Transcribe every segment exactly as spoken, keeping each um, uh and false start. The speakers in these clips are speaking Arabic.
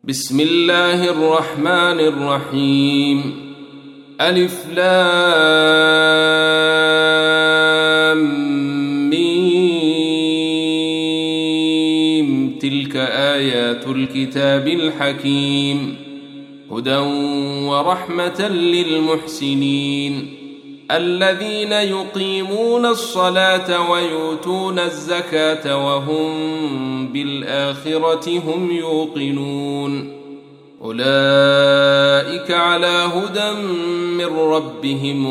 بسم الله الرحمن الرحيم. ألف لام ميم. تلك آيات الكتاب الحكيم، هدى ورحمة للمحسنين الذين يقيمون الصلاة ويؤتون الزكاة وهم بالآخرة هم يوقنون. أولئك على هدى من ربهم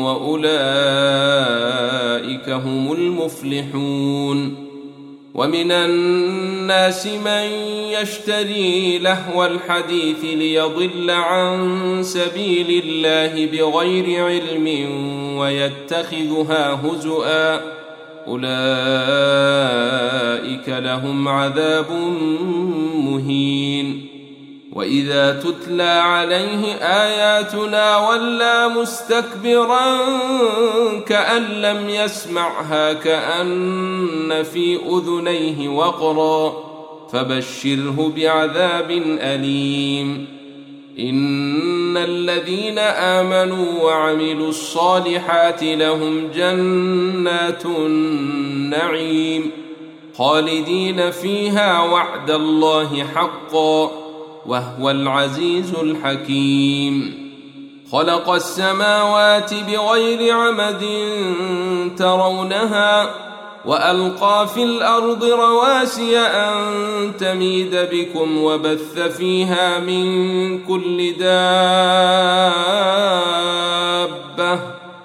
وأولئك هم المفلحون. ومن الناس من يشتري لهو الحديث ليضل عن سبيل الله بغير علم ويتخذها هزؤا، أولئك لهم عذاب مهين. وإذا تتلى عليه آياتنا ولى مستكبرا كأن لم يسمعها كأن في أذنيه وقرا، فبشره بعذاب أليم. إن الذين آمنوا وعملوا الصالحات لهم جنات النعيم خالدين فيها وعد الله حقا وهو العزيز الحكيم. خلق السماوات بغير عمد ترونها وألقى في الأرض رواسي أن تميد بكم وبث فيها من كل دابة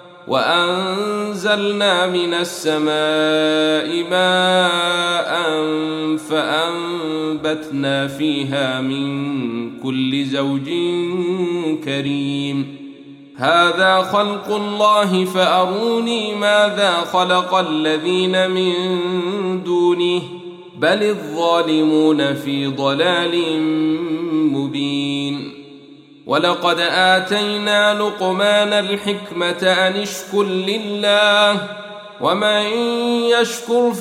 وأنزلنا من السماء ماء فأنبتنا فيها من كل زوج كريم. هذا خلق الله فأروني ماذا خلق الذين من دونه بل الظالمون في ضلال مبين. ولقد آتينا لقمان الحكمة أن اشكر لله ومن يشكر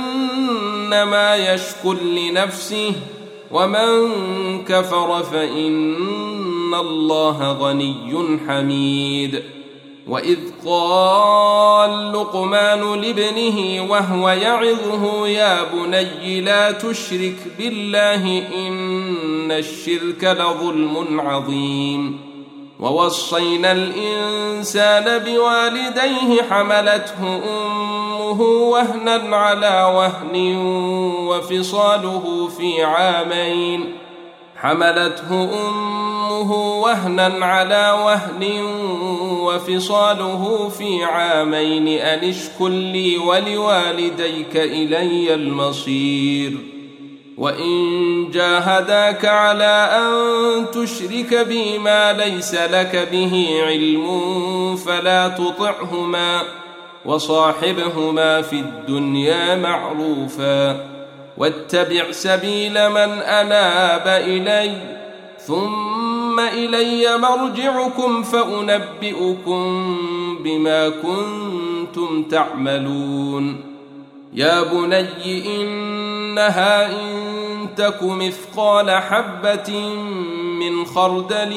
فإنما يشكر لنفسه ومن كفر فإن الله غني حميد. وإذ قال لقمان لابنه وهو يعظه يا بني لا تشرك بالله إن الشرك لظلم عظيم. ووصينا الإنسان بوالديه حملته أمه وهنا على وهن وفصاله في عامين حملته أمه وهنا على وهن وفصاله في عامين أن اشكر لي ولوالديك إلي المصير. وإن جاهداك على أن تشرك بي ما ليس لك به علم فلا تطعهما وصاحبهما في الدنيا معروفا واتبع سبيل من أناب إلي ثم إلي مرجعكم فأنبئكم بما كنتم تعملون. يا بني إنها إن تك مثقال حبة من خردل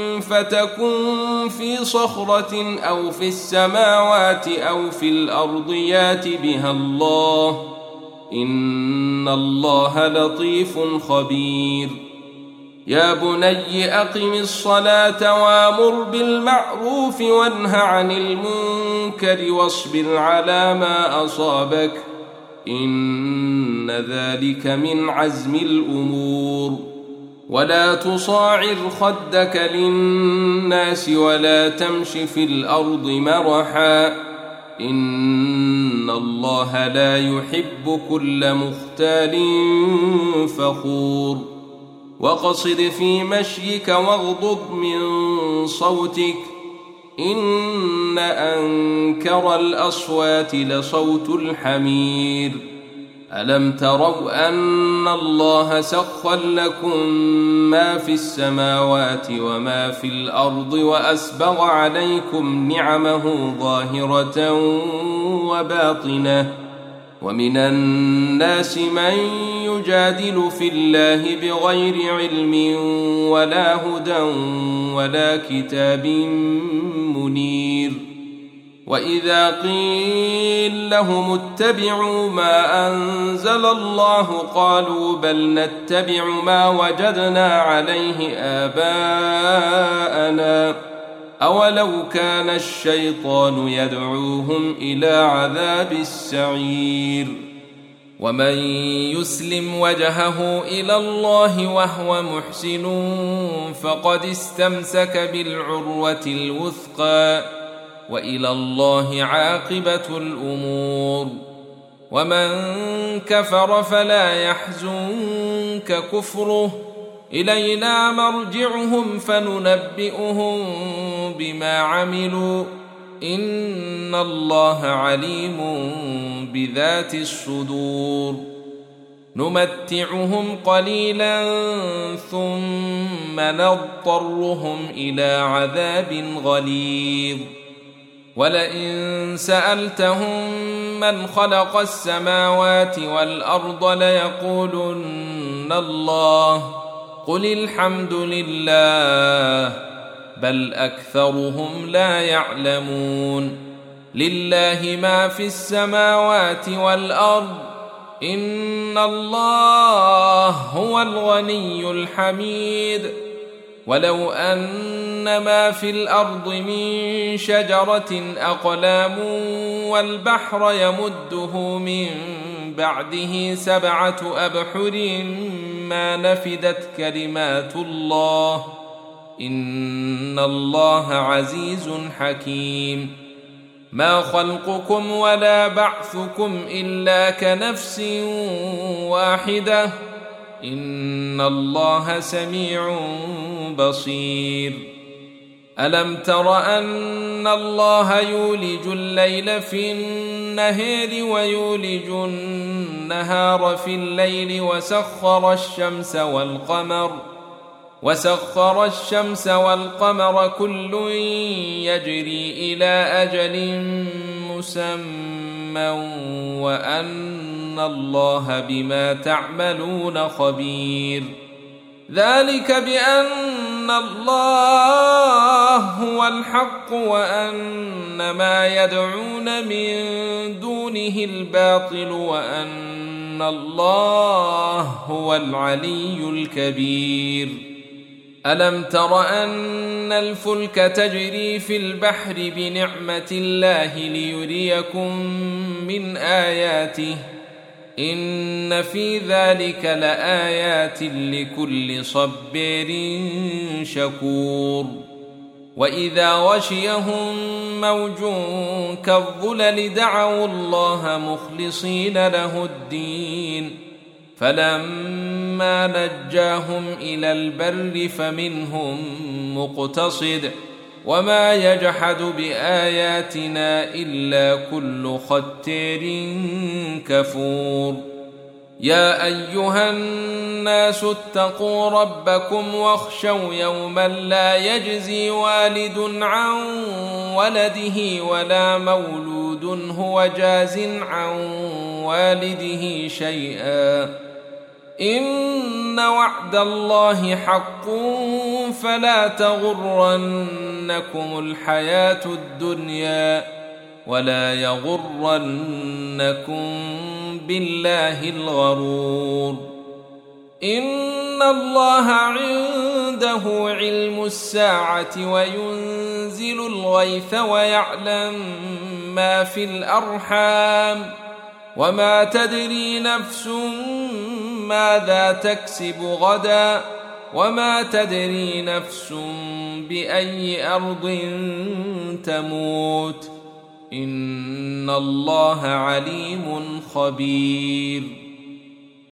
فتكن في صخرة أو في السماوات أو في الأرض يات بها الله إن الله لطيف خبير. يا بني أقم الصلاة وامر بالمعروف وانه عن المنكر واصبر على ما أصابك إن ذلك من عزم الأمور. ولا تصاعر خدك للناس ولا تمش في الأرض مرحا إن الله لا يحب كل مختال فخور. وقصد في مشيك واغضض من صوتك إن أنكر الأصوات لصوت الحمير. ألم تروا أن الله سخر لكم ما في السماوات وما في الأرض وأسبغ عليكم نعمه ظاهرة وباطنة ومن الناس من يجادل في الله بغير علم ولا هدى ولا كتاب منير. وإذا قيل لهم اتبعوا ما أنزل الله قالوا بل نتبع ما وجدنا عليه آباءنا أولو كان الشيطان يدعوهم إلى عذاب السعير. ومن يسلم وجهه إلى الله وهو محسن فقد استمسك بالعروة الوثقى وإلى الله عاقبة الأمور. ومن كفر فلا يحزنك كفره إلينا مرجعهم فننبئهم بما عملوا إن الله عليم بذات الصدور. نمتعهم قليلا ثم نضطرهم إلى عذاب غليظ. ولئن سألتهم من خلق السماوات والأرض ليقولن الله قل الحمد لله بل أكثرهم لا يعلمون. لله ما في السماوات والأرض إن الله هو الغني الحميد. ولو أن ما في الأرض من شجرة أقلام والبحر يمده من بعده سبعة أبحر ما نفدت كلمات الله إن الله عزيز حكيم. ما خلقكم ولا بعثكم إلا كنفس واحدة إن الله سميع بصير. ألم تر أن الله يولج الليل في النهار ويولج النهار في الليل وسخر الشمس والقمر وسخر الشمس والقمر كل يجري إلى أجل مسمى وأن الله بما تعملون خبير. ذلك بأن الله هو الحق وأن ما يدعون من دونه الباطل وأن الله هو العلي الكبير. ألم تر أن الفلك تجري في البحر بنعمة الله ليريكم من آياته إن في ذلك لآيات لكل صبار شكور. وإذا غشيهم موج كالظلل دعوا الله مخلصين له الدين فلما نجاهم إلى البر فمنهم مقتصد وما يجحد بآياتنا إلا كل ختار كفور. يا أيها الناس اتقوا ربكم واخشوا يوما لا يجزي والد عن ولده ولا مولود هو جاز عن والده شيئا إن وعد الله حق فلا تغرنكم الحياة الدنيا ولا يغرنكم بالله الغرور. إن الله عنده علم الساعة وينزل الغيث ويعلم ما في الأرحام وما تدري نفس ماذا تكسب غدا وما تدري نفس بأي أرض تموت إن الله عليم خبير.